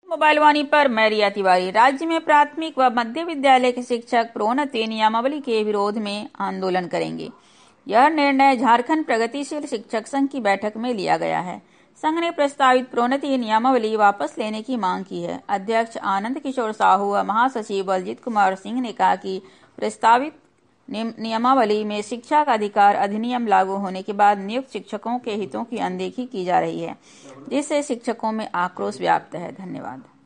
Mobile वाणी पर मैं रिया तिवारी। राज्य में प्राथमिक व मध्य विद्यालय के शिक्षक प्रोन्नति नियमावली के विरोध में आंदोलन करेंगे। यह निर्णय झारखंड प्रगतिशील शिक्षक संघ की बैठक में लिया गया है। संघ ने प्रस्तावित प्रोन्नति नियमावली वापस लेने की मांग की है। अध्यक्ष आनंद किशोर साहू व महासचिव बलजीत कुमार सिंह ने कहा कि प्रस्तावित नियमावली में शिक्षा का अधिकार अधिनियम लागू होने के बाद नियुक्त शिक्षकों के हितों की अनदेखी की जा रही है, जिससे शिक्षकों में आक्रोश व्याप्त है। धन्यवाद।